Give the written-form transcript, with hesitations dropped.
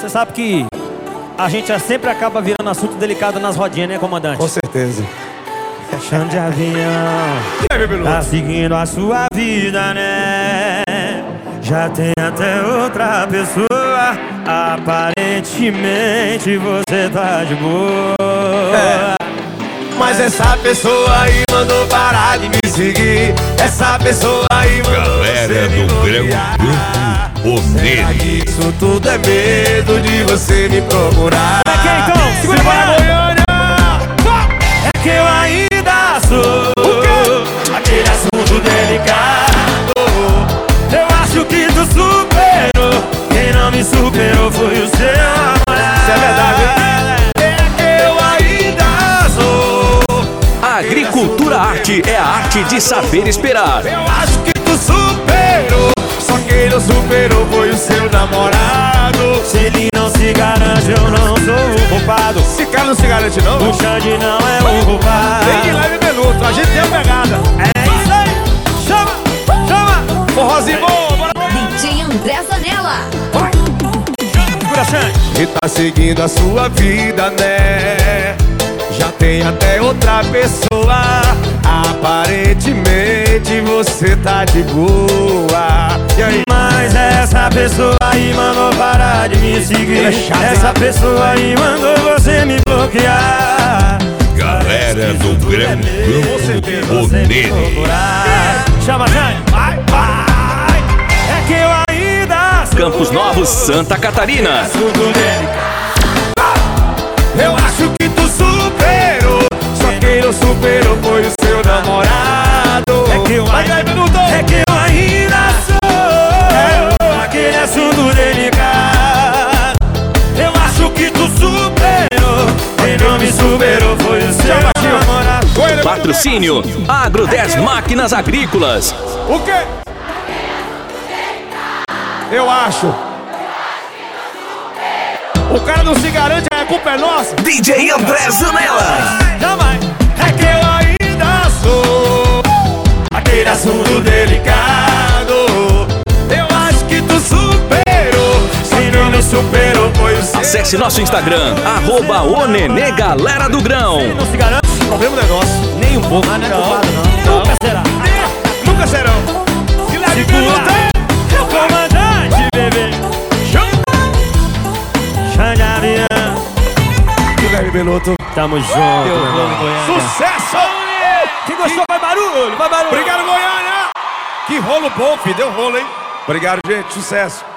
Você sabe que a gente sempre acaba virando assunto delicado nas rodinhas, né, comandante? Com certeza. Chão de avião, tá seguindo a sua vida, né? Já tem até outra pessoa. Aparentemente você tá de boa. Mas essa pessoa aí mandou parar de me seguir. Essa pessoa aí mandou Galera você me do bloquear. o Nene. Isso tudo é medo de você me procurar. É que então? Segura Simbora, pra Goiânia! É que eu ainda sou aquele assunto delicado. Eu acho que tu superou. Quem não me superou foi o seu namorado. Isso é verdade, hein? É que eu ainda sou. A Agricultura Arte é a arte de saber esperar. Eu acho que tu superou. Só quem não superou foi o seu namorado. Se ele não se garante, eu não sou o culpado. Esse cara não se garante, não? O Xande não é o culpado. Tem que ir lá e beber luto, a gente tem a pegada. É isso aí. Chama, chama. Forrozinho bom, bora. DJ André Zanella. Segura, Xande. E tá seguindo a sua vida, né? Já tem até outra pessoa. Aparentemente você tá de boa. E aí? Mas essa pessoa aí mandou parar de me seguir. Ela é chata, hein? Essa pessoa aí mandou você me bloquear. Galera do o Nene. Chama, Jane. Vai, vai. É que eu ainda sou Campos Novos, Santa Catarina. assunto delicado. Eu acho que tu superou. Só quem não superou foi o seu namorado. É que eu Vai, ainda, minuto. é que eu ainda sou aquele assunto delicado. Eu acho que tu superou. Quem não me superou foi o seu namorado. Patrocínio Agro 10 Máquinas Agrícolas. O quê? Eu acho. O cara não se garante, a culpa é nossa. DJ André Zanella. Jamais. É que eu ainda sou Aquele assunto delicado. Eu acho que tu superou. Quem não me superou foi o seu. Acesse nosso Instagram, @onene Galera do Grão. Não se garante? O mesmo negócio. Nem um pouco. Mas não é culpado, não. Nunca será. Nunca serão. Que leve Segura. É o comandante, bebê. Xande Avião. Que leve Beloto. Tamo junto, meu irmão. Sucesso! Quem gostou, vai barulho, vai barulho. Obrigado, Goiânia! Que rolo bom, filho. Deu rolo, hein? Obrigado, gente. Sucesso.